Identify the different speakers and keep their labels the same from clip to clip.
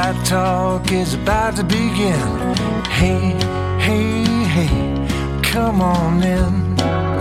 Speaker 1: Buckeye Talk is about to begin. Hey, hey, hey, come on in.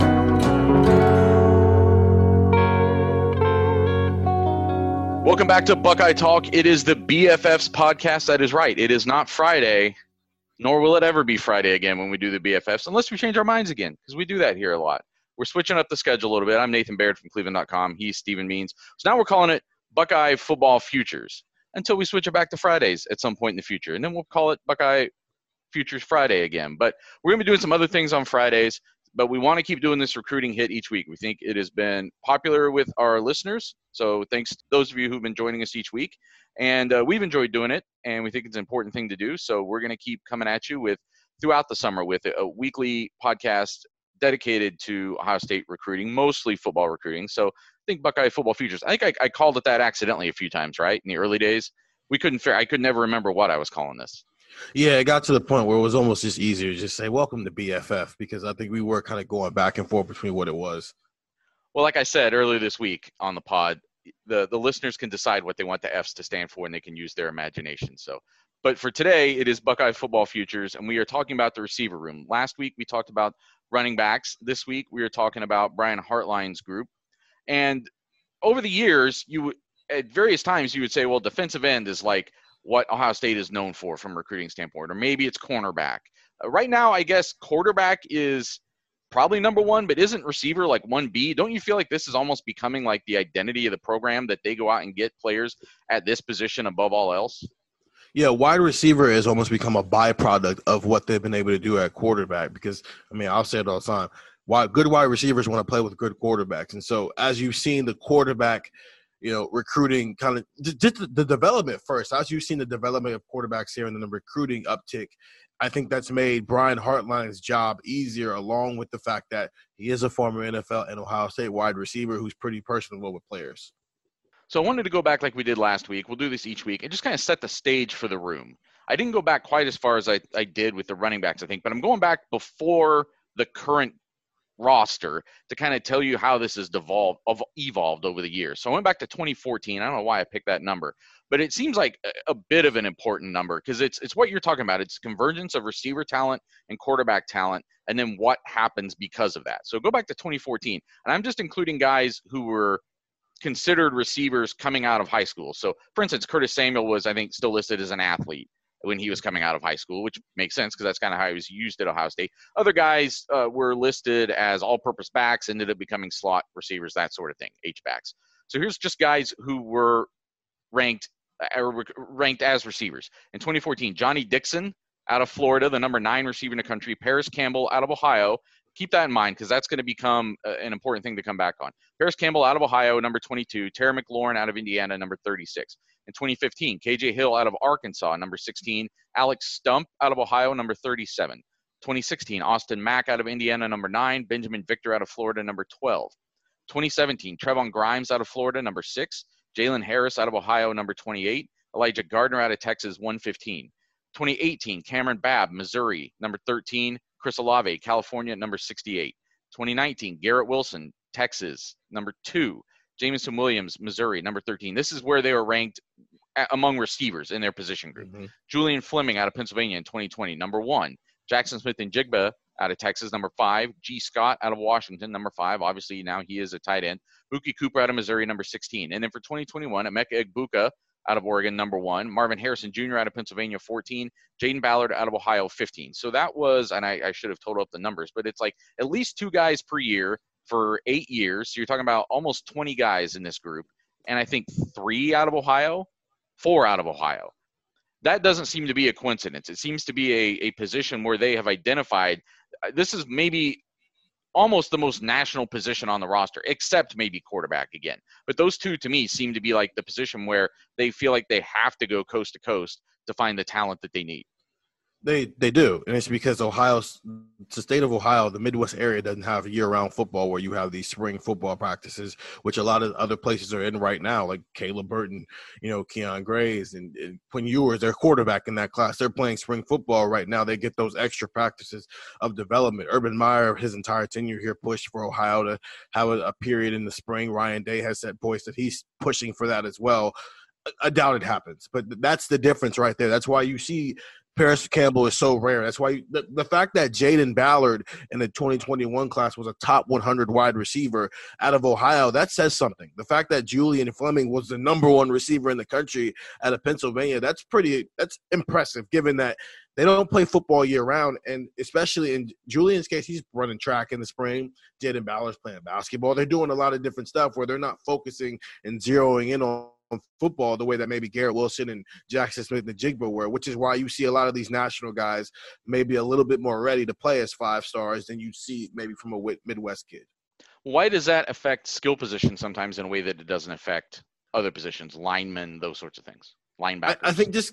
Speaker 2: Welcome back to Buckeye Talk. It is the BFFs podcast. That is right. It is not Friday, nor will it ever be Friday again when we do the BFFs, unless we change our minds again, because we do that here a lot. We're switching up the schedule a little bit. I'm Nathan Baird from Cleveland.com. He's Stephen Means. So now we're calling it Buckeye Football Futures until we switch it back to Fridays at some point in the future. And then we'll call it Buckeye Futures Friday again. But we're going to be doing some other things on Fridays, but we want to keep doing this recruiting hit each week. We think it has been popular with our listeners. So thanks to those of you who've been joining us each week. And we've enjoyed doing it, and we think it's an important thing to do. So we're going to keep coming at you throughout the summer with a weekly podcast dedicated to Ohio State recruiting, mostly football recruiting. So I think Buckeye Football Futures. I think I called it that accidentally a few times, right? In the early days, I could never remember what I was calling this.
Speaker 3: Yeah, it got to the point where it was almost just easier to just say, welcome to BFF, because I think we were kind of going back and forth between what it was.
Speaker 2: Well, like I said earlier this week on the pod, the listeners can decide what they want the Fs to stand for, and they can use their imagination. So, but for today, it is Buckeye Football Futures, and we are talking about the receiver room. Last week, we talked about running backs. This week, we are talking about Brian Hartline's group. And over the years, at various times, you would say, well, defensive end is like what Ohio State is known for from a recruiting standpoint, or maybe it's cornerback. Right now, I guess quarterback is probably number one, but isn't receiver like 1B? Don't you feel like this is almost becoming like the identity of the program, that they go out and get players at this position above all else?
Speaker 3: Yeah, wide receiver has almost become a byproduct of what they've been able to do at quarterback, because, I mean, I'll say it all the time. Good wide receivers want to play with good quarterbacks. And so as you've seen the quarterback, recruiting kind of just the development first, as you've seen the development of quarterbacks here and then the recruiting uptick, I think that's made Brian Hartline's job easier, along with the fact that he is a former NFL and Ohio State wide receiver who's pretty personable with players.
Speaker 2: So I wanted to go back like we did last week. We'll do this each week and just kind of set the stage for the room. I didn't go back quite as far as I did with the running backs, I think, but I'm going back before the current roster to kind of tell you how this has evolved over the years. So I went back to 2014. I don't know why I picked that number, but it seems like a bit of an important number, because it's what you're talking about. It's convergence of receiver talent and quarterback talent, and then what happens because of that. So go back to 2014, and I'm just including guys who were considered receivers coming out of high school. So, for instance, Curtis Samuel was, I think, still listed as an athlete when he was coming out of high school, which makes sense because that's kind of how he was used at Ohio State. Other guys were listed as all-purpose backs, ended up becoming slot receivers, that sort of thing, H-backs. So here's just guys who were ranked as receivers. In 2014, Johnny Dixon out of Florida, the number 9 receiver in the country. Paris Campbell out of Ohio. Keep that in mind, because that's going to become an important thing to come back on. Paris Campbell out of Ohio, number 22. Terry McLaurin out of Indiana, number 36. In 2015, KJ Hill out of Arkansas, number 16. Alex Stump out of Ohio, number 37. 2016, Austin Mack out of Indiana, number 9. Benjamin Victor out of Florida, number 12. 2017, Trevon Grimes out of Florida, number 6. Jalen Harris out of Ohio, number 28. Elijah Gardner out of Texas, 115. 2018, Cameron Babb, Missouri, number 13. Chris Olave, California, number 68. 2019, Garrett Wilson, Texas, number 2. Jameson Williams, Missouri, number 13. This is where they were ranked among receivers in their position group. Mm-hmm. Julian Fleming out of Pennsylvania in 2020, number 1. Jackson Smith-Njigba out of Texas, number 5. G. Scott out of Washington, number 5. Obviously, now he is a tight end. Buki Cooper out of Missouri, number 16. And then for 2021, Emeka Egbuka out of Oregon, number 1. Marvin Harrison Jr. out of Pennsylvania, 14. Jaden Ballard out of Ohio, 15. So that was, and I should have totaled up the numbers, but it's like at least 2 guys per year for 8 years. So you're talking about almost 20 guys in this group. And I think 3 out of Ohio, 4 out of Ohio. That doesn't seem to be a coincidence. It seems to be a position where they have identified this is maybe almost the most national position on the roster, except maybe quarterback again. But those two, to me, seem to be like the position where they feel like they have to go coast to coast to find the talent that they need.
Speaker 3: They do, and it's because the state of Ohio, the Midwest area, doesn't have year-round football where you have these spring football practices, which a lot of other places are in right now, like Caleb Burton, Keon Grays, and Quinn Ewers, their quarterback in that class. They're playing spring football right now. They get those extra practices of development. Urban Meyer, his entire tenure here, pushed for Ohio to have a period in the spring. Ryan Day has set points that he's pushing for that as well. I doubt it happens, but that's the difference right there. That's why you see Paris Campbell is so rare. That's why the fact that Jaden Ballard in the 2021 class was a top 100 wide receiver out of Ohio, that says something. The fact that Julian Fleming was the number one receiver in the country out of Pennsylvania, that's impressive given that they don't play football year round. And especially in Julian's case, he's running track in the spring. Jaden Ballard's playing basketball. They're doing a lot of different stuff where they're not focusing and zeroing in on football the way that maybe Garrett Wilson and Jackson Smith and Jigba were, which is why you see a lot of these national guys maybe a little bit more ready to play as 5 stars than you see maybe from a Midwest kid.
Speaker 2: Why does that affect skill positions sometimes in a way that it doesn't affect other positions, linemen, those sorts of things, linebackers?
Speaker 3: I think just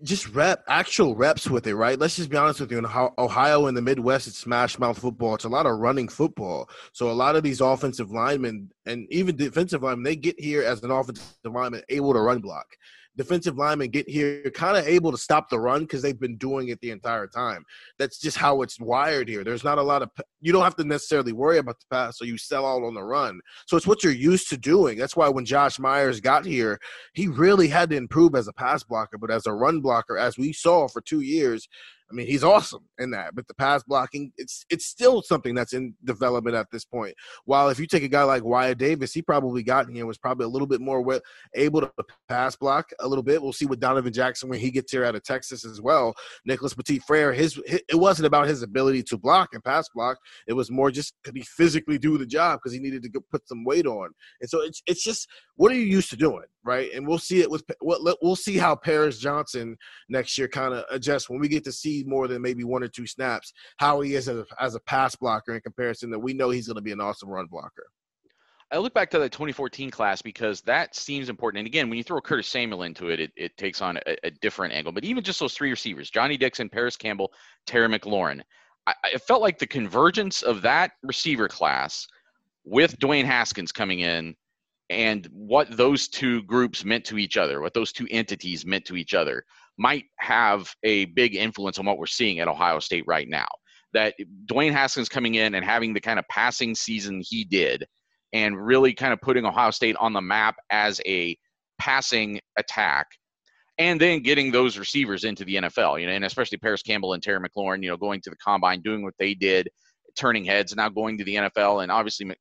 Speaker 3: actual reps with it, right? Let's just be honest with you. In Ohio and the Midwest, it's smash mouth football. It's a lot of running football. So a lot of these offensive linemen and even defensive linemen, they get here as an offensive lineman able to run block. Defensive linemen get here kind of able to stop the run because they've been doing it the entire time. That's just how it's wired here. There's not a lot of – you don't have to necessarily worry about the pass, so you sell out on the run. So it's what you're used to doing. That's why when Josh Myers got here, he really had to improve as a pass blocker. But as a run blocker, as we saw for 2 years – I mean, he's awesome in that, but the pass blocking, it's still something that's in development at this point. While if you take a guy like Wyatt Davis, he probably got here, was probably a little bit more able to pass block a little bit. We'll see with Donovan Jackson when he gets here out of Texas as well. Nicholas Petit-Frere, it wasn't about his ability to block and pass block. It was more just could he physically do the job because he needed to put some weight on. And so it's just what are you used to doing, right? And we'll see it we'll see how Paris Johnson next year kind of adjusts when we get to see more than maybe 1 or 2 snaps, how he is as a pass blocker in comparison that we know he's going to be an awesome run blocker.
Speaker 2: I look back to the 2014 class because that seems important. And again, when you throw Curtis Samuel into it, it takes on a different angle. But even just those 3 receivers, Johnny Dixon, Paris Campbell, Terry McLaurin, I felt like the convergence of that receiver class with Dwayne Haskins coming in and what those 2 groups meant to each other, what those 2 entities meant to each other, might have a big influence on what we're seeing at Ohio State right now. That Dwayne Haskins coming in and having the kind of passing season he did and really kind of putting Ohio State on the map as a passing attack, and then getting those receivers into the NFL, and especially Paris Campbell and Terry McLaurin, going to the combine, doing what they did, turning heads, now going to the NFL. And obviously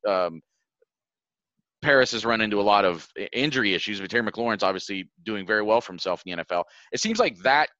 Speaker 2: Paris has run into a lot of injury issues, but Terry McLaurin's obviously doing very well for himself in the NFL. It seems like that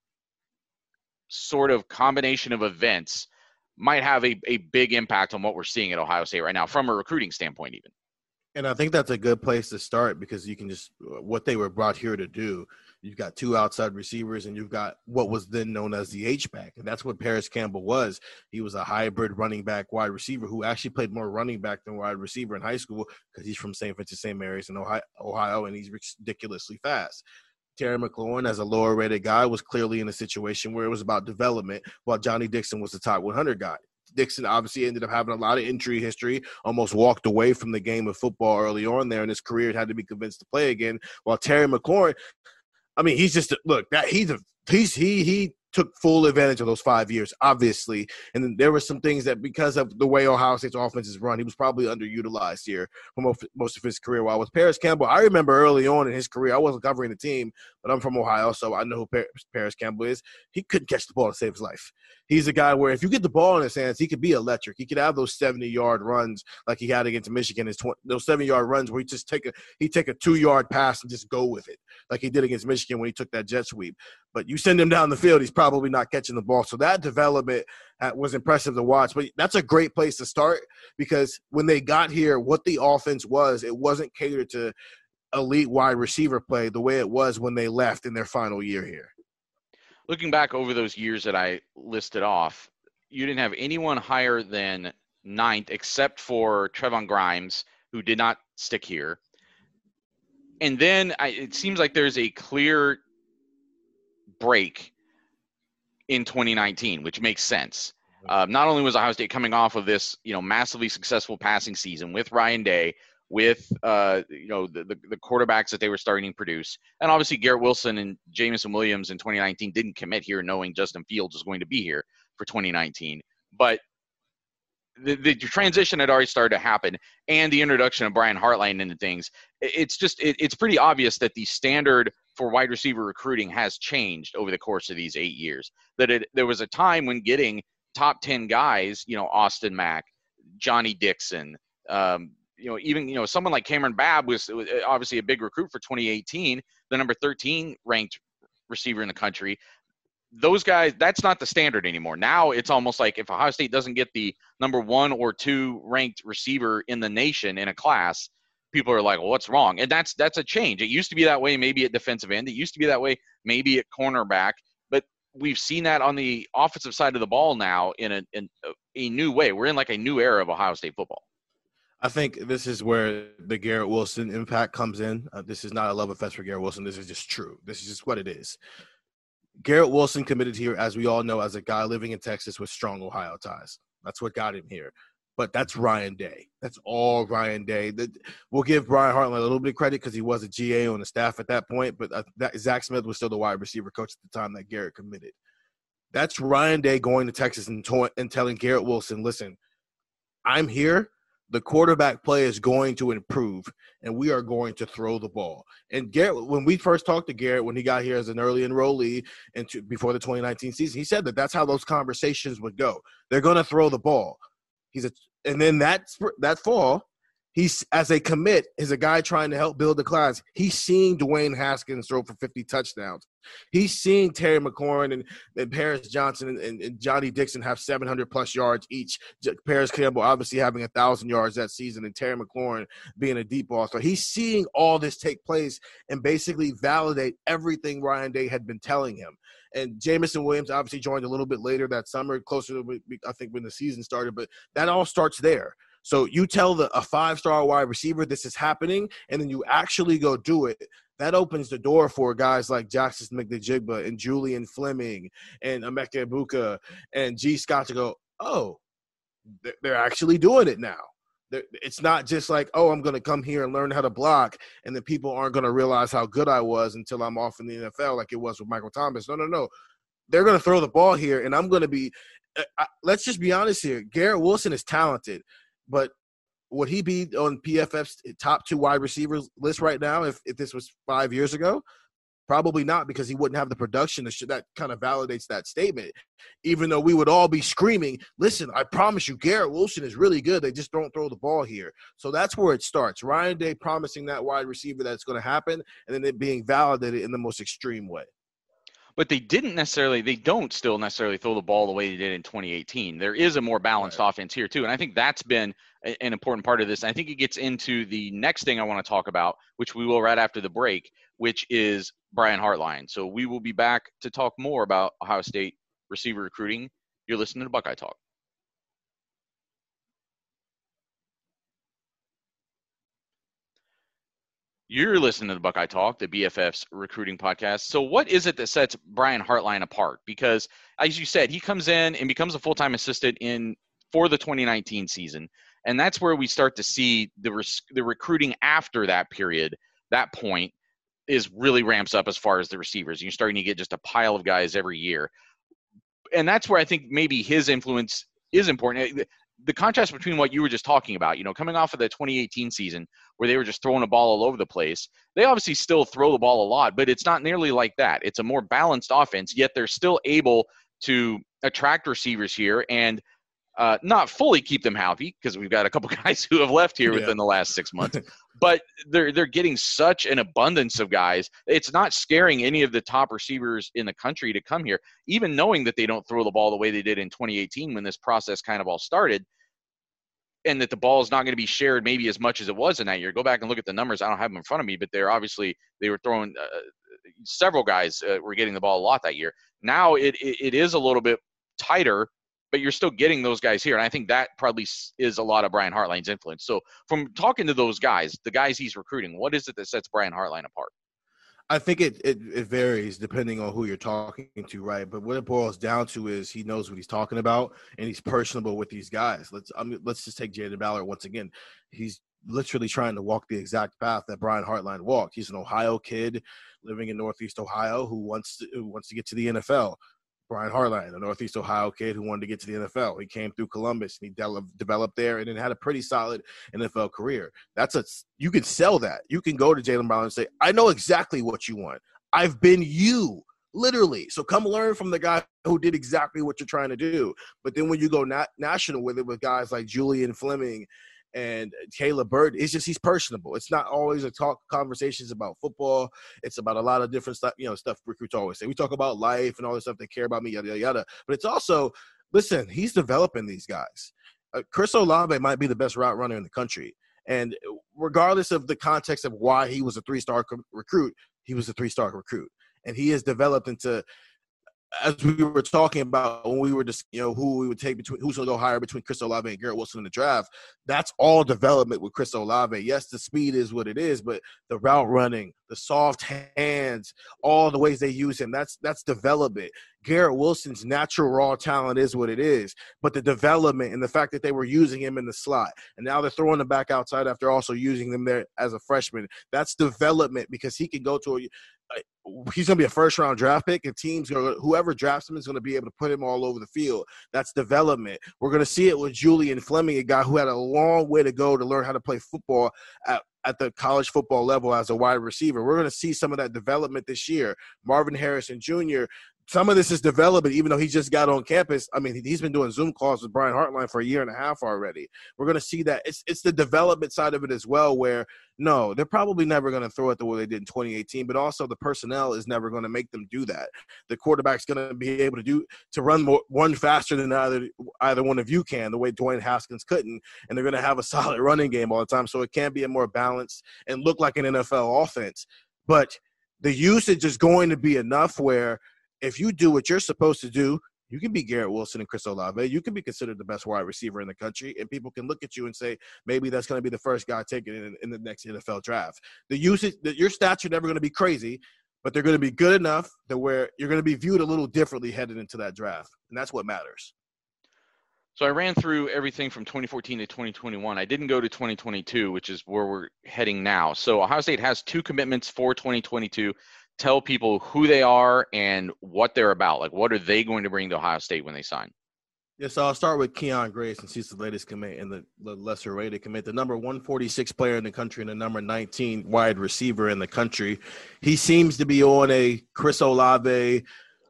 Speaker 2: sort of combination of events might have a big impact on what we're seeing at Ohio State right now from a recruiting standpoint even.
Speaker 3: And I think that's a good place to start because you can just what they were brought here to do. You've got 2 outside receivers and you've got what was then known as the H-back. And that's what Paris Campbell was. He was a hybrid running back wide receiver who actually played more running back than wide receiver in high school because he's from St. Vincent St. Mary's in Ohio, and he's ridiculously fast. Terry McLaurin, as a lower-rated guy, was clearly in a situation where it was about development, while Johnny Dixon was the top 100 guy. Dixon obviously ended up having a lot of injury history, almost walked away from the game of football early on there in his career, had to be convinced to play again, while Terry McLaurin, I mean, he's just he took full advantage of those 5 years, obviously. And then there were some things that because of the way Ohio State's offense is run, he was probably underutilized here for most of his career. While with Paris Campbell, I remember early on in his career, I wasn't covering the team, but I'm from Ohio, so I know who Paris Campbell is. He couldn't catch the ball to save his life. He's a guy where if you get the ball in his hands, he could be electric. He could have those 70-yard runs like he had against Michigan. Those 70-yard runs where he take a 2-yard pass and just go with it, like he did against Michigan when he took that jet sweep. But you send him down the field, he's probably not catching the ball. So that development was impressive to watch. But that's a great place to start because when they got here, what the offense was, it wasn't catered to elite wide receiver play the way it was when they left in their final year here.
Speaker 2: Looking back over those years that I listed off, you didn't have anyone higher than 9th except for Trevon Grimes, who did not stick here. And then it seems like there's a clear break in 2019, which makes sense. Not only was Ohio State coming off of this, massively successful passing season with Ryan Day, with the quarterbacks that they were starting to produce, and obviously Garrett Wilson and Jameson Williams in 2019 didn't commit here, knowing Justin Fields was going to be here for 2019. But the transition had already started to happen, and the introduction of Brian Hartline into things. It's pretty obvious that the standard for wide receiver recruiting has changed over the course of these 8 years. There was a time when getting top 10 guys, Austin Mack, Johnny Dixon, even someone like Cameron Babb was obviously a big recruit for 2018, the number 13 ranked receiver in the country. Those guys, that's not the standard anymore. Now it's almost like if Ohio State doesn't get the number 1 or 2 ranked receiver in the nation in a class, people are like, well, what's wrong? And that's a change. It used to be that way maybe at defensive end. It used to be that way maybe at cornerback. But we've seen that on the offensive side of the ball now in a new way. We're in like a new era of Ohio State football.
Speaker 3: I think this is where the Garrett Wilson impact comes in. This is not a love offense for Garrett Wilson. This is just true. This is just what it is. Garrett Wilson committed here, as we all know, as a guy living in Texas with strong Ohio ties. That's what got him here. But that's Ryan Day. That's all Ryan Day. We'll give Brian Hartline a little bit of credit because he was a GA on the staff at that point, but Zach Smith was still the wide receiver coach at the time that Garrett committed. That's Ryan Day going to Texas and telling Garrett Wilson, listen, I'm here. The quarterback play is going to improve, and we are going to throw the ball. And Garrett, when we first talked to Garrett, when he got here as an early enrollee before the 2019 season, he said that's how those conversations would go. They're going to throw the ball. And then that fall, he's as a commit, as a guy trying to help build the class, he's seeing Dwayne Haskins throw for 50 touchdowns. He's seeing Terry McLaurin and Paris Johnson and Johnny Dixon have 700-plus yards each. Paris Campbell obviously having 1,000 yards that season and Terry McLaurin being a deep ball. So he's seeing all this take place and basically validate everything Ryan Day had been telling him. And Jamison Williams obviously joined a little bit later that summer, closer to, I think, when the season started. But that all starts there. So you tell a 5-star wide receiver this is happening, and then you actually go do it. That opens the door for guys like Jackson Smith-Njigba and Julian Fleming and Emeka Egbuka and G. Scott to go, oh, they're actually doing it now. It's not just like, oh, I'm going to come here and learn how to block, and then people aren't going to realize how good I was until I'm off in the NFL like it was with Michael Thomas. No. They're going to throw the ball here, and I'm going to be let's just be honest here. Garrett Wilson is talented, but would he be on PFF's top 2 wide receivers list right now if this was 5 years ago? Probably not, because he wouldn't have the production that kind of validates that statement, even though we would all be screaming, listen, I promise you, Garrett Wilson is really good. They just don't throw the ball here. So that's where it starts. Ryan Day promising that wide receiver that's going to happen, and then it being validated in the most extreme way.
Speaker 2: But they don't still necessarily throw the ball the way they did in 2018. There is a more balanced offense here too. And I think that's been an important part of this. And I think it gets into the next thing I want to talk about, which we will right after the break, which is Brian Hartline. So we will be back to talk more about Ohio State receiver recruiting. You're listening to Buckeye Talk. You're listening to the Buckeye Talk, the BFF's recruiting podcast. So what is it that sets Brian Hartline apart? Because, as you said, he comes in and becomes a full-time assistant for the 2019 season, and that's where we start to see the recruiting after that period. That point is really ramps up as far as the receivers. You're starting to get just a pile of guys every year. And that's where I think maybe his influence is important. The contrast between what you were just talking about, coming off of the 2018 season where they were just throwing the ball all over the place, they obviously still throw the ball a lot, but it's not nearly like that. It's a more balanced offense, yet they're still able to attract receivers here and not fully keep them happy, because we've got a couple guys who have left here within the last 6 months. But they're getting such an abundance of guys. It's not scaring any of the top receivers in the country to come here, even knowing that they don't throw the ball the way they did in 2018 when this process kind of all started, and that the ball is not going to be shared maybe as much as it was in that year. Go back and look at the numbers. I don't have them in front of me, but they were throwing several guys were getting the ball a lot that year. Now it is a little bit tighter, but you're still getting those guys here. And I think that probably is a lot of Brian Hartline's influence. So from talking to those guys, the guys he's recruiting, what is it that sets Brian Hartline apart?
Speaker 3: I think it varies depending on who you're talking to, right? But what it boils down to is he knows what he's talking about, and he's personable with these guys. Let's just take Jaden Ballard once again. He's literally trying to walk the exact path that Brian Hartline walked. He's an Ohio kid living in Northeast Ohio who wants to get to the NFL. Brian Hartline, a Northeast Ohio kid who wanted to get to the NFL. He came through Columbus and he developed there and then had a pretty solid NFL career. You can sell that. You can go to Jalen Brown and say, I know exactly what you want. I've been you, literally. So come learn from the guy who did exactly what you're trying to do. But then when you go national with it, with guys like Julian Fleming and Caleb Bird, it's just he's personable. It's not always conversations about football. It's about a lot of different stuff, stuff recruits always say. We talk about life and all this stuff. They care about me, yada, yada, yada. But it's also, listen, he's developing these guys. Chris Olave might be the best route runner in the country. And regardless of the context of why he was a three-star recruit, he was a three-star recruit. And he has developed into, as we were talking about when we were just, who we would take between, who's going to go higher between Chris Olave and Garrett Wilson in the draft. That's all development with Chris Olave. Yes, the speed is what it is, but the route running, the soft hands, all the ways they use him, that's development. Garrett Wilson's natural raw talent is what it is, but the development and the fact that they were using him in the slot and now they're throwing him back outside after also using him there as a freshman, that's development because he can go to he's going to be a first-round draft pick, and whoever drafts him is going to be able to put him all over the field. That's development. We're going to see it with Julian Fleming, a guy who had a long way to go to learn how to play football at the college football level as a wide receiver. We're going to see some of that development this year. Marvin Harrison Jr., some of this is development, even though he just got on campus. I mean, he's been doing Zoom calls with Brian Hartline for a year and a half already. We're going to see that. It's the development side of it as well, where, no, they're probably never going to throw it the way they did in 2018, but also the personnel is never going to make them do that. The quarterback's going to be able to run faster than either one of you can, the way Dwayne Haskins couldn't, and they're going to have a solid running game all the time, so it can be a more balanced and look like an NFL offense. But the usage is going to be enough where if you do what you're supposed to do, you can be Garrett Wilson and Chris Olave. You can be considered the best wide receiver in the country, and people can look at you and say, maybe that's going to be the first guy taken in the next NFL draft. The usage, your stats are never going to be crazy, but they're going to be good enough that where you're going to be viewed a little differently headed into that draft, and that's what matters.
Speaker 2: So I ran through everything from 2014 to 2021. I didn't go to 2022, which is where we're heading now. So Ohio State has 2 commitments for 2022. Tell people who they are and what they're about. Like, what are they going to bring to Ohio State when they sign?
Speaker 3: Yeah, so I'll start with Keon Gray since he's the latest commit and the lesser rated commit, the number 146 player in the country and the number 19 wide receiver in the country. He seems to be on a Chris Olave,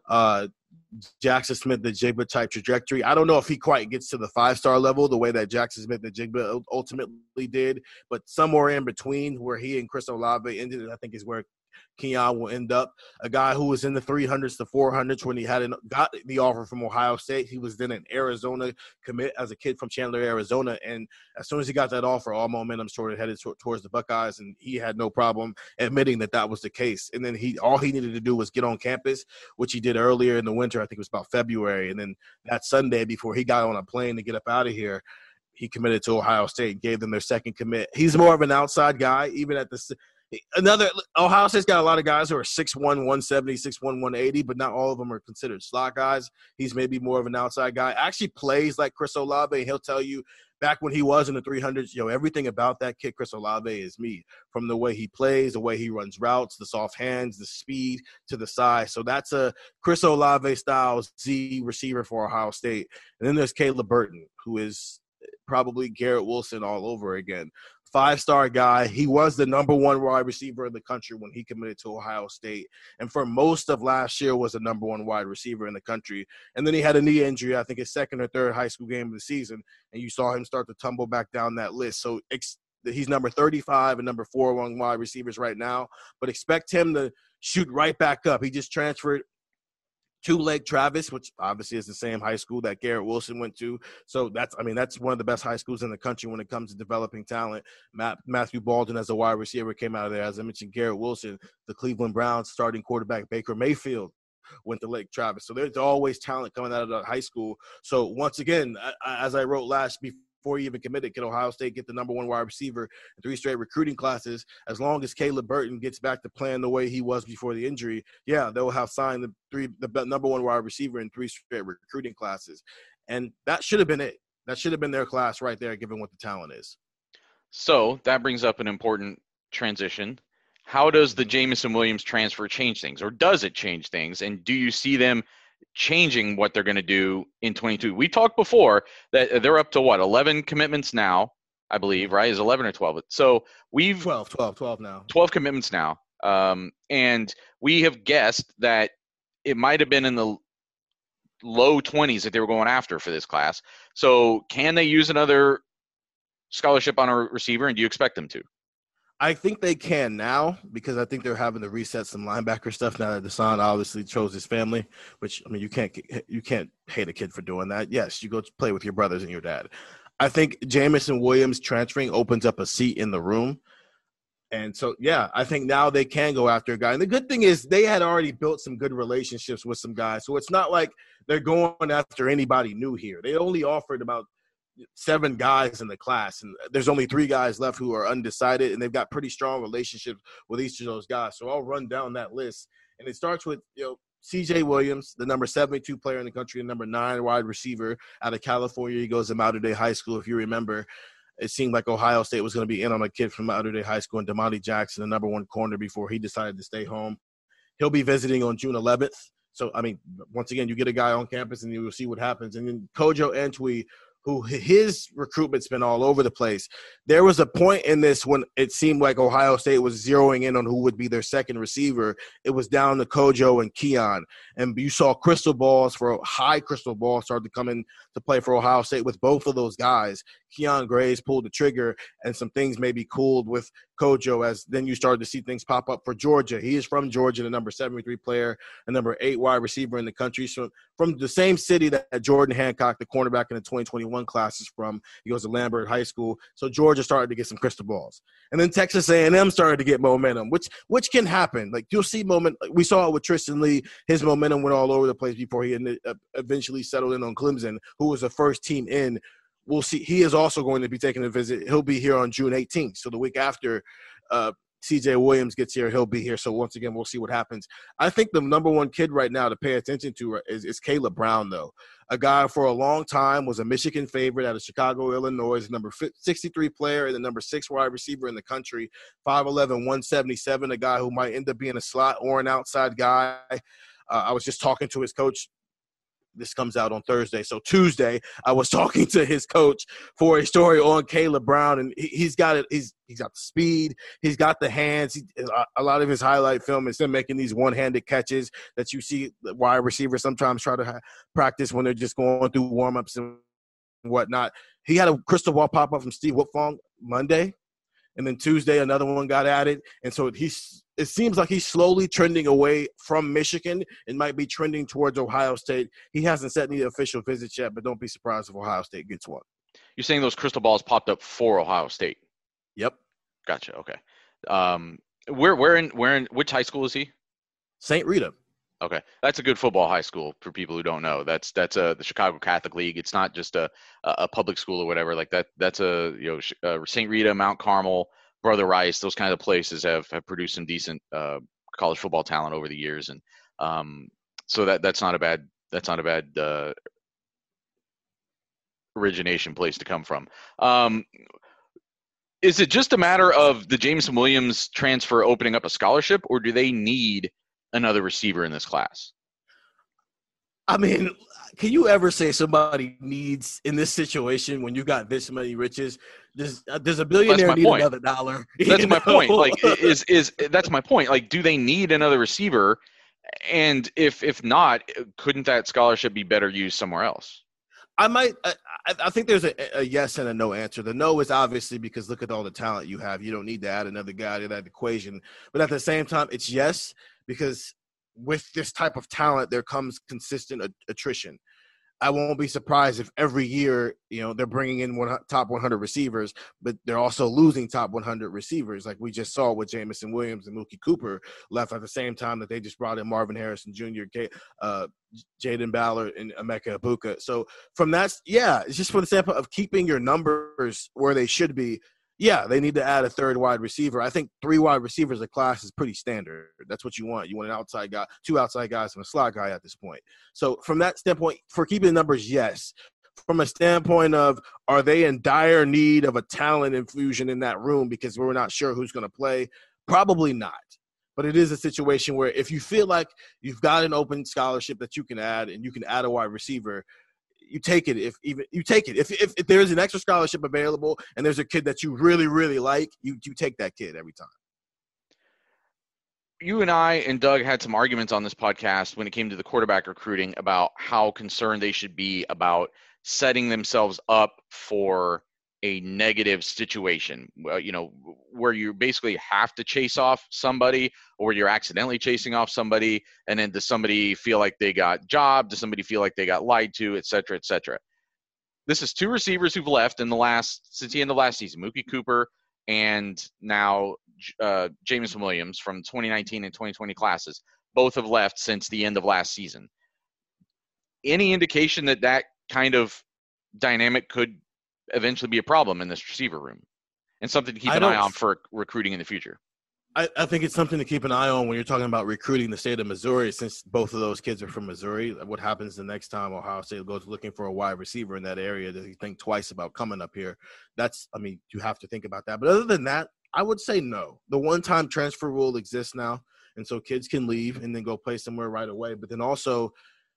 Speaker 3: Jackson Smith-Njigba type trajectory. I don't know if he quite gets to the 5-star level the way that Jackson Smith-Njigba ultimately did, but somewhere in between where he and Chris Olave ended, I think is where Keon will end up. A guy who was in the 300s to 400s when he got the offer from Ohio State. He was then an Arizona commit as a kid from Chandler, Arizona. And as soon as he got that offer, all momentum sort of headed towards the Buckeyes, and he had no problem admitting that was the case. And then all he needed to do was get on campus, which he did earlier in the winter. I think it was about February. And then that Sunday before he got on a plane to get up out of here, he committed to Ohio State, gave them their second commit. He's more of an outside guy, even at the – Ohio State's got a lot of guys who are 6'1", 170, 6'1", 180, but not all of them are considered slot guys. He's maybe more of an outside guy. Actually plays like Chris Olave, and he'll tell you back when he was in the 300s, everything about that kid, Chris Olave, is me. From the way he plays, the way he runs routes, the soft hands, the speed to the size. So that's a Chris Olave-style Z receiver for Ohio State. And then there's Caleb Burton, who is probably Garrett Wilson all over again. 5-star guy. He was the number 1 wide receiver in the country when he committed to Ohio State. And for most of last year was the number 1 wide receiver in the country. And then he had a knee injury, I think his second or third high school game of the season. And you saw him start to tumble back down that list. So he's number 35 and number 4 among wide receivers right now. But expect him to shoot right back up. He just transferred to Lake Travis, which obviously is the same high school that Garrett Wilson went to. So that's one of the best high schools in the country when it comes to developing talent. Matthew Baldwin as a wide receiver came out of there. As I mentioned, Garrett Wilson, the Cleveland Browns starting quarterback Baker Mayfield went to Lake Travis. So there's always talent coming out of that high school. So once again, as I wrote before he even committed, can Ohio State get the number 1 wide receiver in 3 straight recruiting classes? As long as Caleb Burton gets back to playing the way he was before the injury, yeah, they'll have signed the number 1 wide receiver in 3 straight recruiting classes. And that should have been it. That should have been their class right there, given what the talent is.
Speaker 2: So that brings up an important transition. How does the Jameson Williams transfer change things, or does it change things? And do you see them changing what they're going to do in 22? We talked before that they're up to 11 commitments now, I believe, right? Is 11 or 12? So we've
Speaker 3: 12 now.
Speaker 2: 12 commitments now. And we have guessed that it might have been in the low 20s that they were going after for this class. So can they use another scholarship on a receiver, and do you expect them to?
Speaker 3: I think they can now because I think they're having to reset some linebacker stuff now that Deshaun obviously chose his family, which, I mean, you can't hate a kid for doing that. Yes, you go play with your brothers and your dad. I think Jamison Williams transferring opens up a seat in the room. And so, yeah, I think now they can go after a guy. And the good thing is they had already built some good relationships with some guys. So it's not like they're going after anybody new here. They only offered about 7 guys in the class, and there's only 3 guys left who are undecided, and they've got pretty strong relationships with each of those guys. So I'll run down that list. And it starts with, C.J. Williams, the number 72 player in the country, and number 9 wide receiver out of California. He goes to Mater Dei High School, if you remember. It seemed like Ohio State was going to be in on a kid from Mater Dei High School, and Damani Jackson, the number 1 corner, before he decided to stay home. He'll be visiting on June 11th. So, I mean, once again, you get a guy on campus, and you will see what happens. And then Kojo Antwi, who his recruitment's been all over the place. There was a point in this when it seemed like Ohio State was zeroing in on who would be their second receiver. It was down to Kojo and Keon. And you saw high crystal balls start to come in to play for Ohio State with both of those guys. Keon Graves pulled the trigger, and some things maybe cooled with Kojo as then you started to see things pop up for Georgia. He is from Georgia, the number 73 player, and number 8 wide receiver in the country. So from the same city that Jordan Hancock, the cornerback in the 2021 class, is from. He goes to Lambert High School. So Georgia started to get some crystal balls. And then Texas A&M started to get momentum, which can happen. Like, you'll see we saw it with Tristan Lee. His momentum went all over the place before he eventually settled in on Clemson, who was the first team in. We'll see. He is also going to be taking a visit. He'll be here on June 18th. So the week after C.J. Williams gets here, he'll be here. So once again, we'll see what happens. I think the number 1 kid right now to pay attention to is Caleb Brown, though. A guy for a long time was a Michigan favorite out of Chicago, Illinois, number 63 player and the number 6 wide receiver in the country, 5'11", 177, a guy who might end up being a slot or an outside guy. I was just talking to his coach. This comes out on Thursday. So Tuesday, I was talking to his coach for a story on Caleb Brown, and he's got it. He's got the speed. He's got the hands. A lot of his highlight film is him making these one-handed catches that you see the wide receivers sometimes try to practice when they're just going through warm-ups and whatnot. He had a crystal ball pop up from Steve Whitfong Monday, and then Tuesday another one got added. And so it seems like he's slowly trending away from Michigan and might be trending towards Ohio State. He hasn't set any official visits yet, but don't be surprised if Ohio State gets one.
Speaker 2: You're saying those crystal balls popped up for Ohio State?
Speaker 3: Yep.
Speaker 2: Gotcha. Okay. Where in which high school is he?
Speaker 3: St. Rita.
Speaker 2: Okay, that's a good football high school for people who don't know. That's the Chicago Catholic League. It's not just a public school or whatever like that. That's St. Rita, Mount Carmel, Brother Rice. Those kind of places have produced some decent college football talent over the years, and so that's not a bad origination place to come from. Is it just a matter of the Jamison Williams transfer opening up a scholarship, or do they need another receiver in this class?
Speaker 3: I mean, can you ever say somebody needs in this situation when you got this many riches? Does a billionaire need another dollar?
Speaker 2: That's my point. Like, that's my point. Like, do they need another receiver? And if not, couldn't that scholarship be better used somewhere else?
Speaker 3: I think there's a yes and a no answer. The no is obviously because look at all the talent you have. You don't need to add another guy to that equation. But at the same time, it's yes, because with this type of talent, there comes consistent attrition. I won't be surprised if every year, they're bringing in top 100 receivers, but they're also losing top 100 receivers, like we just saw with Jamison Williams and Mookie Cooper left at the same time that they just brought in Marvin Harrison Jr., Jaden Ballard, and Emeka Ibuka. So from that, it's just for the standpoint of keeping your numbers where they should be. Yeah, they need to add a third wide receiver. I think 3 wide receivers a class is pretty standard. That's what you want. You want an outside guy, 2 outside guys, and a slot guy at this point. So from that standpoint, for keeping the numbers, yes. From a standpoint of are they in dire need of a talent infusion in that room because we're not sure who's going to play, probably not. But it is a situation where if you feel like you've got an open scholarship that you can add and you can add a wide receiver, you take it. If there's an extra scholarship available and there's a kid that you really, really like, you take that kid every time.
Speaker 2: you and I and Doug had some arguments on this podcast when it came to the quarterback recruiting about how concerned they should be about setting themselves up for a negative situation, where you basically have to chase off somebody, or you're accidentally chasing off somebody, and then does somebody feel like they got jobbed? Does somebody feel like they got lied to, et cetera, et cetera? This is 2 receivers who've left since the end of last season, Mookie Cooper and now Jameson Williams from 2019 and 2020 classes. Both have left since the end of last season. Any indication that kind of dynamic could eventually be a problem in this receiver room and something to keep an eye on for recruiting in the future?
Speaker 3: I think it's something to keep an eye on when you're talking about recruiting the state of Missouri, since both of those kids are from Missouri. What happens the next time Ohio State goes looking for a wide receiver in that area? Does he think twice about coming up here? You have to think about that. But other than that, I would say no. The one-time transfer rule exists now, and so kids can leave and then go play somewhere right away. But then also,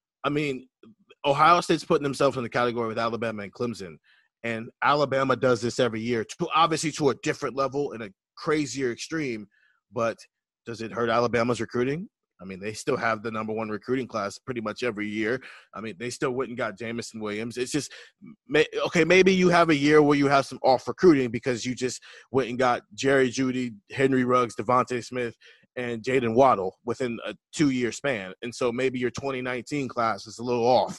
Speaker 3: Ohio State's putting themselves in the category with Alabama and Clemson, and Alabama does this every year, obviously to a different level and a crazier extreme. But does it hurt Alabama's recruiting? They still have the number 1 recruiting class pretty much every year. They still went and got Jameson Williams. It's just, okay, maybe you have a year where you have some off recruiting because you just went and got Jerry Jeudy, Henry Ruggs, Devontae Smith, and Jaden Waddle within a 2-year span. And so maybe your 2019 class is a little off.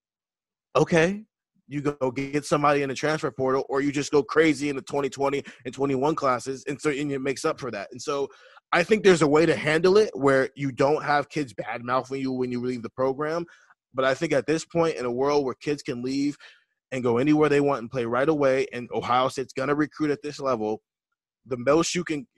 Speaker 3: Okay. You go get somebody in the transfer portal, or you just go crazy in the 2020 and 21 classes, and it makes up for that. And so I think there's a way to handle it where you don't have kids bad-mouthing you when you leave the program. But I think at this point, in a world where kids can leave and go anywhere they want and play right away, and Ohio State's going to recruit at this level, the most you can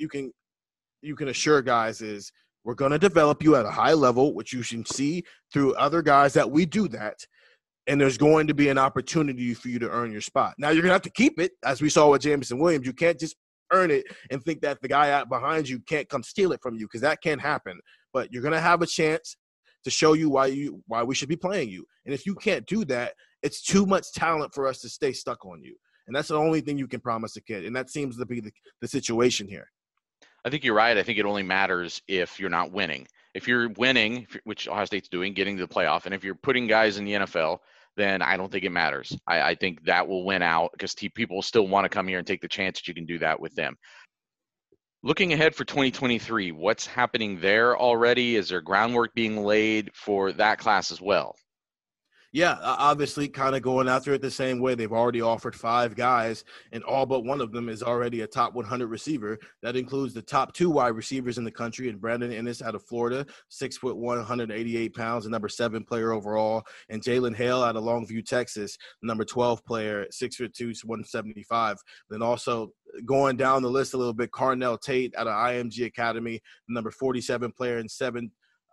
Speaker 3: assure guys is we're going to develop you at a high level, which you can see through other guys that we do that. And there's going to be an opportunity for you to earn your spot. Now, you're going to have to keep it, as we saw with Jameson Williams. You can't just earn it and think that the guy out behind you can't come steal it from you, because that can't happen. But you're going to have a chance to show you why we should be playing you. And if you can't do that, it's too much talent for us to stay stuck on you. And that's the only thing you can promise a kid. And that seems to be the situation here.
Speaker 2: I think you're right. I think it only matters if you're not winning. If you're winning, which Ohio State's doing, getting to the playoff, and if you're putting guys in the NFL, then I don't think it matters. I think that will win out because people will still want to come here and take the chance that you can do that with them. Looking ahead for 2023, what's happening there already? Is there groundwork being laid for that class as well?
Speaker 3: Yeah, obviously kind of going after it the same way. They've already offered 5 guys, and all but one of them is already a top 100 receiver. That includes the top 2 wide receivers in the country, and Brandon Ennis out of Florida, 6'1", 188 pounds, the number 7 player overall, and Jalen Hale out of Longview, Texas, number 12 player, 6'2", 175. Then also going down the list a little bit, Carnell Tate out of IMG Academy, number 47 player and 7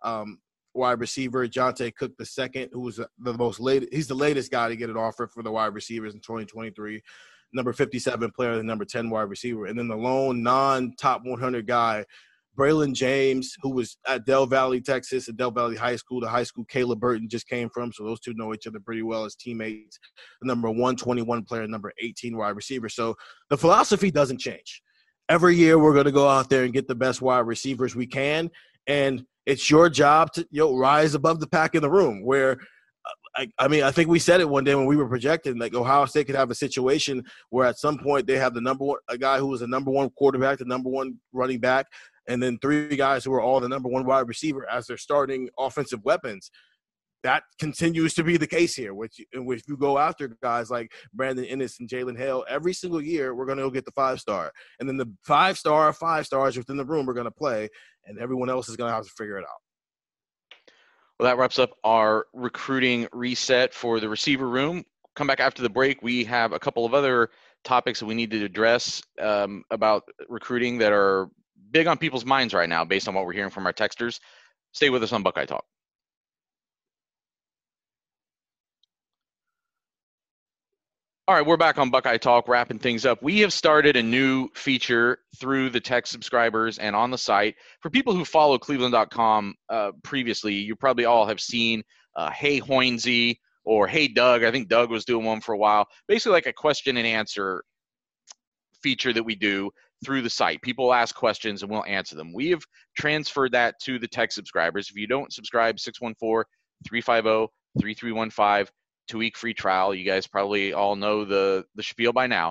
Speaker 3: wide receiver. Jonte Cook II, who was he's the latest guy to get an offer for the wide receivers in 2023. Number 57 player, the number 10 wide receiver. And then the lone non-top 100 guy, Braylon James, who was at Del Valley, Texas, at Del Valley High School, the high school Caleb Burton just came from. So those two know each other pretty well as teammates. The number 121 player, number 18 wide receiver. So the philosophy doesn't change. Every year we're going to go out there and get the best wide receivers we can. And it's your job to rise above the pack in the room where I think we said it one day when we were projecting, like Ohio State could have a situation where at some point they have a guy who was the number 1 quarterback, the number 1 running back, and then 3 guys who are all the number 1 wide receiver as their starting offensive weapons. That continues to be the case here. If you go after guys like Brandon Ennis and Jalen Hale, every single year we're going to go get the 5-star. And then the 5 stars within the room are going to play, and everyone else is going to have to figure it out.
Speaker 2: Well, that wraps up our recruiting reset for the receiver room. Come back after the break. We have a couple of other topics that we need to address about recruiting that are big on people's minds right now based on what we're hearing from our texters. Stay with us on Buckeye Talk. All right, we're back on Buckeye Talk, wrapping things up. We have started a new feature through the tech subscribers and on the site. For people who follow Cleveland.com previously, you probably all have seen Hey Hoinsey or Hey Doug. I think Doug was doing one for a while. Basically like a question and answer feature that we do through the site. People ask questions and we'll answer them. We have transferred that to the tech subscribers. If you don't subscribe, 614-350-3315, 2-week free trial. You guys probably all know the spiel by now.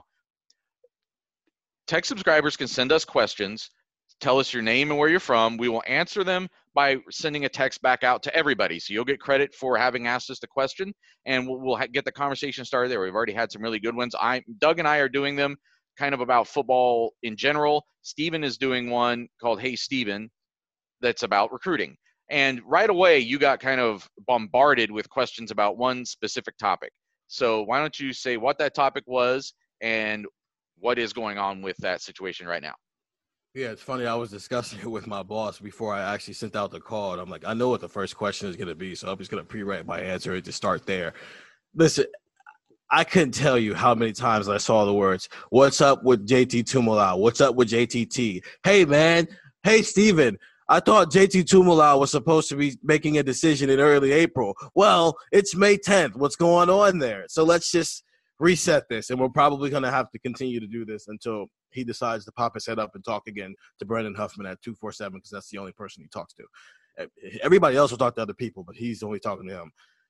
Speaker 2: Tech subscribers can send us questions, tell us your name and where you're from. We will answer them by sending a text back out to everybody. So you'll get credit for having asked us the question, and we'll get the conversation started there. We've already had some really good ones. Doug and I are doing them kind of about football in general. Steven is doing one called Hey Steven that's about recruiting. And right away, you got kind of bombarded with questions about one specific topic. So why don't you say what that topic was and what is going on with that situation right now?
Speaker 3: Yeah, it's funny. I was discussing it with my boss before I actually sent out the call. And I'm like, I know what the first question is going to be, so I'm just going to pre-write my answer and just start there. Listen, I couldn't tell you how many times I saw the words, "What's up with JT Tuimoloau? What's up with JTT? Hey, man. Hey, Steven. I thought JT Tuimoloau was supposed to be making a decision in early April. Well, it's May 10th. What's going on there? So let's just reset this, and we're probably going to have to continue to do this until he decides to pop his head up and talk again to Brendan Huffman at 247, because that's the only person he talks to. Everybody else will talk to other people, but he's only talking to him.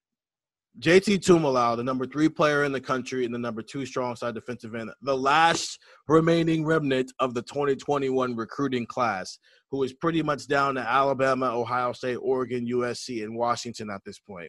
Speaker 3: JT Tuimoloau, the number 3 player in the country and the number 2 strong side defensive end, the last remaining remnant of the 2021 recruiting class, who is pretty much down to Alabama, Ohio State, Oregon, USC, and Washington at this point.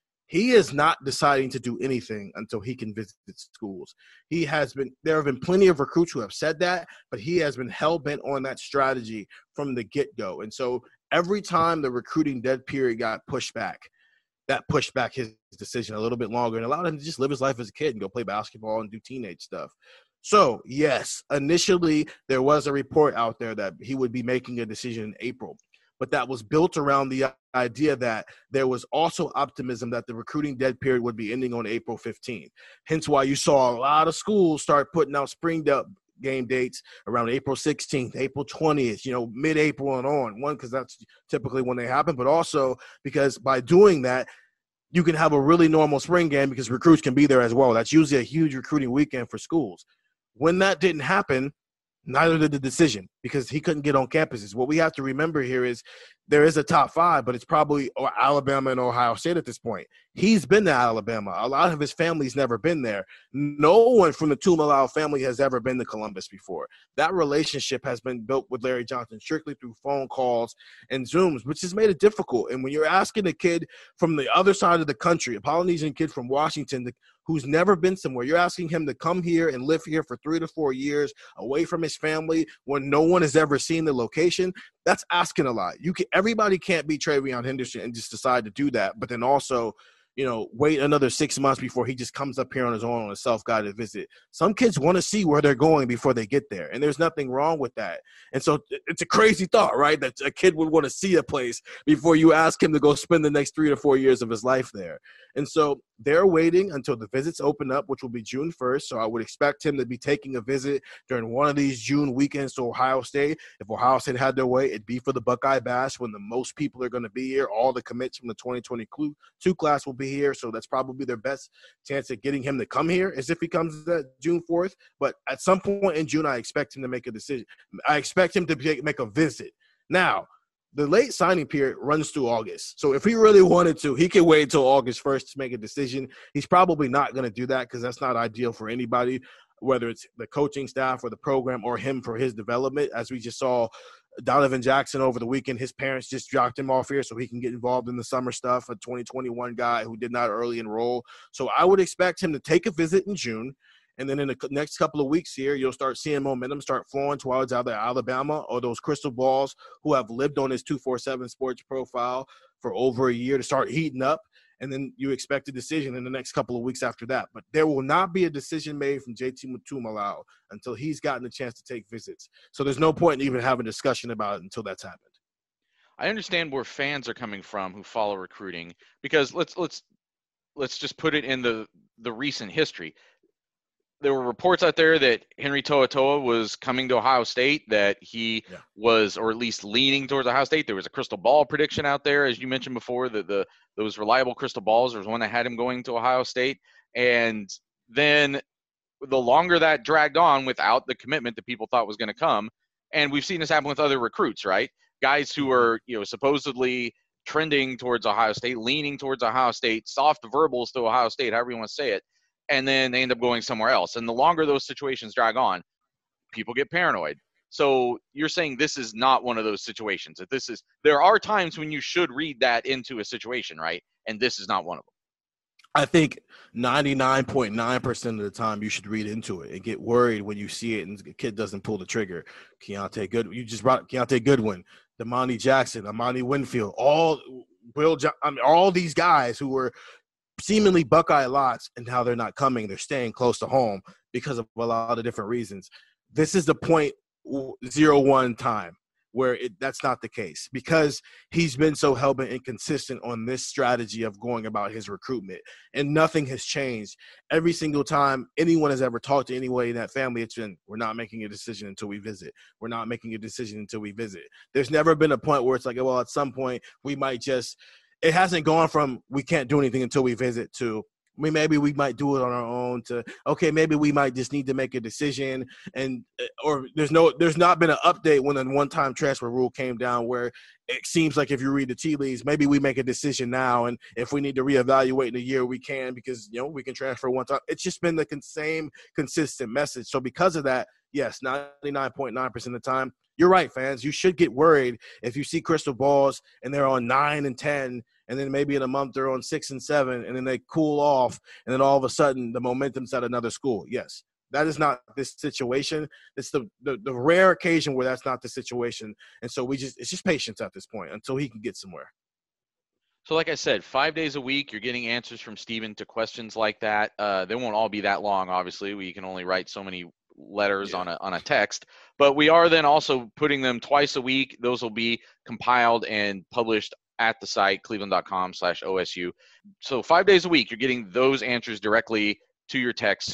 Speaker 3: He is not deciding to do anything until he can visit schools. There have been plenty of recruits who have said that, but he has been hell-bent on that strategy from the get-go. And so every time the recruiting dead period got pushed back, that pushed back his decision a little bit longer and allowed him to just live his life as a kid and go play basketball and do teenage stuff. So, yes, initially there was a report out there that he would be making a decision in April, but that was built around the idea that there was also optimism that the recruiting dead period would be ending on April 15th. Hence why you saw a lot of schools start putting out spring game dates around April 16th, April 20th, mid-April and on. One, because that's typically when they happen, but also because by doing that, you can have a really normal spring game because recruits can be there as well. That's usually a huge recruiting weekend for schools. When that didn't happen, neither did the decision, because he couldn't get on campuses. What we have to remember here is there is a top 5, but it's probably Alabama and Ohio State at this point. He's been to Alabama. A lot of his family's never been there. No one from the Tuimoloau family has ever been to Columbus before. That relationship has been built with Larry Johnson strictly through phone calls and Zooms, which has made it difficult. And when you're asking a kid from the other side of the country, a Polynesian kid from Washington who's never been somewhere, you're asking him to come here and live here for 3 to 4 years away from his family when no one has ever seen the location, that's asking a lot. Everybody can't be TreVeyon Henderson and just decide to do that, but then also wait another 6 months before he just comes up here on his own on a self-guided visit. Some kids want to see where they're going before they get there, and there's nothing wrong with that. And so it's a crazy thought, right, that a kid would want to see a place before you ask him to go spend the next 3 to 4 years of his life there. And so they're waiting until the visits open up, which will be June 1st. So I would expect him to be taking a visit during one of these June weekends to Ohio State. If Ohio State had their way, it'd be for the Buckeye Bash when the most people are going to be here. All the commits from the 2022 class will be here. So that's probably their best chance at getting him to come here, is if he comes June 4th. But at some point in June, I expect him to make a decision. I expect him to make a visit. Now, the late signing period runs through August. So if he really wanted to, he could wait until August 1st to make a decision. He's probably not going to do that because that's not ideal for anybody, whether it's the coaching staff or the program or him for his development. As we just saw Donovan Jackson over the weekend, his parents just dropped him off here so he can get involved in the summer stuff, a 2021 guy who did not early enroll. So I would expect him to take a visit in June. And then in the next couple of weeks here, you'll start seeing momentum start flowing towards either Alabama or those crystal balls who have lived on his 247 sports profile for over a year to start heating up. And then you expect a decision in the next couple of weeks after that. But there will not be a decision made from JT Tuimoloau until he's gotten a chance to take visits. So there's no point in even having a discussion about it until that's happened.
Speaker 2: I understand where fans are coming from who follow recruiting, because let's just put it in the recent history. There were reports out there that Henry To'oTo'o was coming to Ohio State, that he was, or at least leaning towards Ohio State. There was a crystal ball prediction out there, as you mentioned before, that those reliable crystal balls. There was one that had him going to Ohio State. And then the longer that dragged on without the commitment that people thought was going to come, and we've seen this happen with other recruits, right? Guys who are, supposedly trending towards Ohio State, leaning towards Ohio State, soft verbals to Ohio State, however you want to say it, and then they end up going somewhere else. And the longer those situations drag on, people get paranoid. So you're saying this is not one of those situations. That there are times when you should read that into a situation, right? And this is not one of them.
Speaker 3: I think 99.9% of the time you should read into it and get worried when you see it and the kid doesn't pull the trigger. You just brought Keontae Goodwin, Damani Jackson, Amani Winfield, all these guys who were seemingly Buckeye lots, and how they're not coming. They're staying close to home because of a lot of different reasons. This is the 0.01 time where that's not the case, because he's been so hell-bent and consistent on this strategy of going about his recruitment, and nothing has changed. Every single time anyone has ever talked to anybody in that family, it's been, we're not making a decision until we visit. We're not making a decision until we visit. There's never been a point where it's like, well, at some point we might just – it hasn't gone from we can't do anything until we visit to maybe we might do it on our own to, okay, maybe we might just need to make a decision. And or there's not been an update when the one-time transfer rule came down, where it seems like if you read the tea leaves, maybe we make a decision now, and if we need to reevaluate in a year, we can, because we can transfer one time. It's just been the same consistent message. So because of that, yes, 99.9% of the time, you're right, fans. You should get worried if you see crystal balls and they're on 9 and 10, and then maybe in a month they're on 6 and 7, and then they cool off, and then all of a sudden the momentum's at another school. Yes, that is not this situation. It's the rare occasion where that's not the situation, and so it's just patience at this point until he can get somewhere.
Speaker 2: So like I said, 5 days a week, you're getting answers from Steven to questions like that. They won't all be that long, obviously. We can only write so many letters on a text, but we are then also putting them twice a week. Those will be compiled and published at the site, cleveland.com/OSU. So 5 days a week, you're getting those answers directly to your text,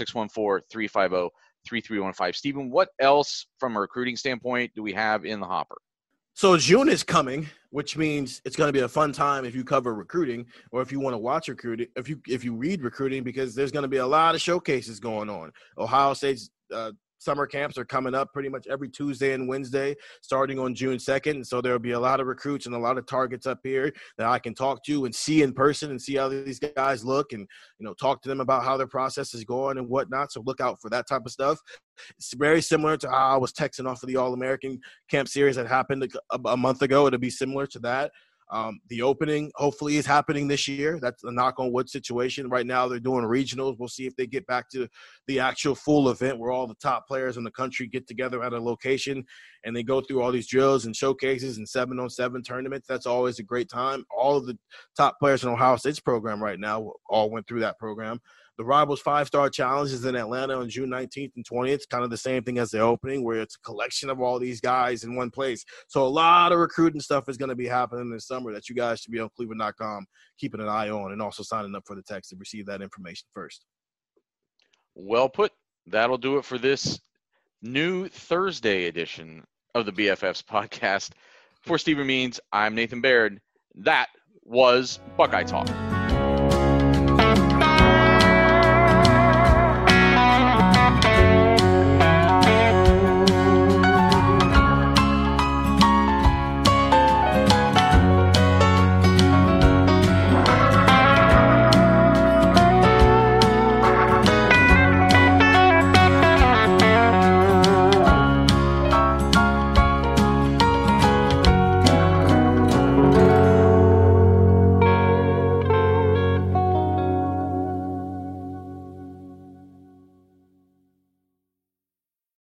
Speaker 2: 614-350-3315. Steven, what else from a recruiting standpoint do we have in the hopper?
Speaker 3: So June is coming, which means it's going to be a fun time if you cover recruiting, or if you want to watch recruiting, if you read recruiting, because there's going to be a lot of showcases going on. Ohio State's summer camps are coming up pretty much every Tuesday and Wednesday, starting on June 2nd. So there'll be a lot of recruits and a lot of targets up here that I can talk to and see in person and see how these guys look, and talk to them about how their process is going and whatnot. So look out for that type of stuff. It's very similar to how I was texting off of the All-American Camp Series that happened a month ago. It'll be similar to that. The opening hopefully is happening this year. That's a knock on wood situation. Right now they're doing regionals. We'll see if they get back to the actual full event where all the top players in the country get together at a location and they go through all these drills and showcases and 7-on-7 tournaments. That's always a great time. All of the top players in Ohio State's program right now all went through that program. The Rivals 5-Star Challenge is in Atlanta on June 19th and 20th. It's kind of the same thing as the opening, where it's a collection of all these guys in one place. So a lot of recruiting stuff is going to be happening this summer that you guys should be on Cleveland.com keeping an eye on, and also signing up for the text to receive that information first.
Speaker 2: Well put. That'll do it for this new Thursday edition of the BFFs podcast. For Steven Means, I'm Nathan Baird. That was Buckeye Talk.